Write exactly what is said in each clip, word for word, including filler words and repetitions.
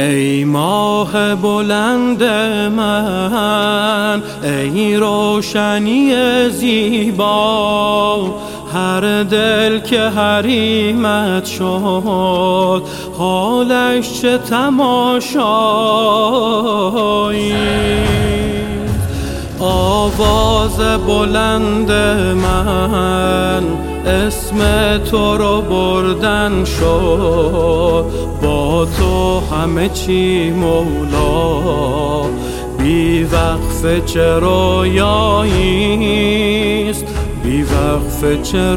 ای ماه بلند من، ای روشنی زیبا، هر دل که حریمت شد حالش چه تماشایی. آواز بلند من اسم تو رو بردن شد، با تو همه چی مولا، بی وقف چه رویاییست، بی وقف چه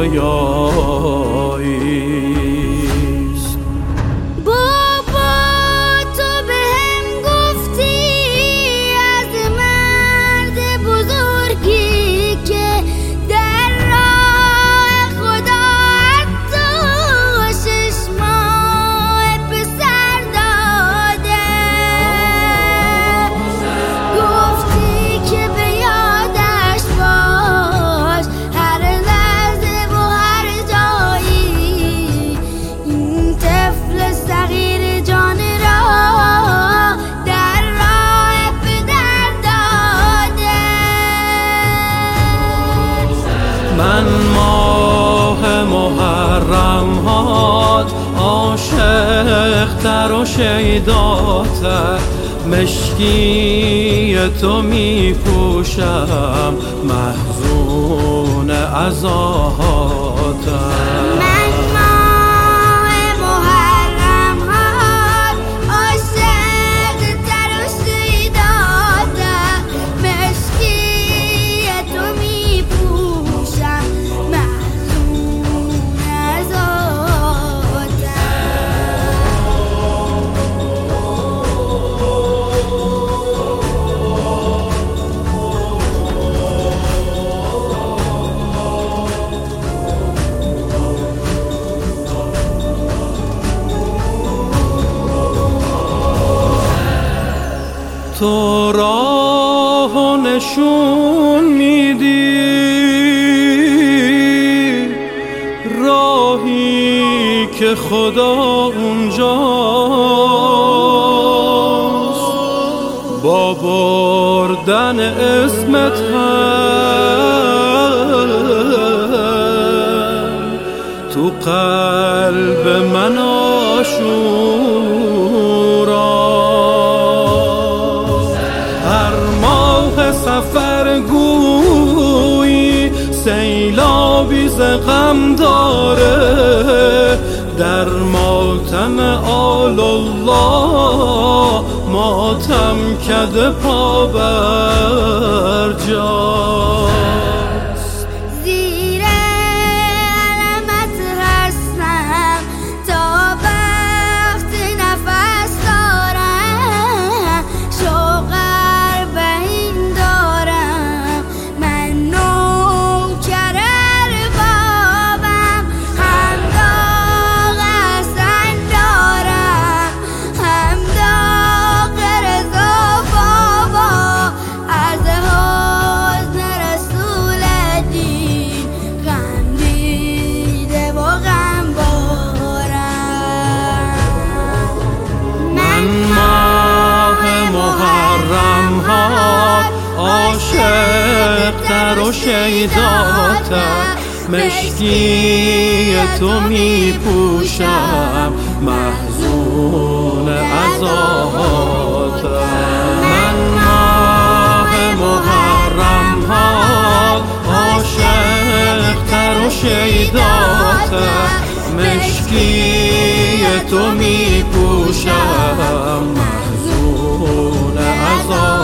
رویاییست. من ماه محرم هات، عاشق تر و شیداتر، مشکی تو می پوشم، محزون عزاهاتم. تو راه نشون میدی، راهی که خدا اونجاست، با بردن اسمت هم تو قلب من آشوراست. هر ماه سفر گویی سیلابی ز غم داره، در ماتم آل الله ماتم کده پا بر جاست. زیر علمت هستم تا وقت نفس دارم، شوقر به این دارم من نوکر اربابم، هم داغ حسن دارم هم داغ رضا بابا، از حزن رسول دین غم دیده و غم بارم. من ماه محرم ها، عاشق تر و شیداتر، مشکی تو می پوشم، محزون عزاهاتم. من ماه محرم ها، عاشق تر و شیداتر، مشکی تو می پوشم، محزون عزاهاتم.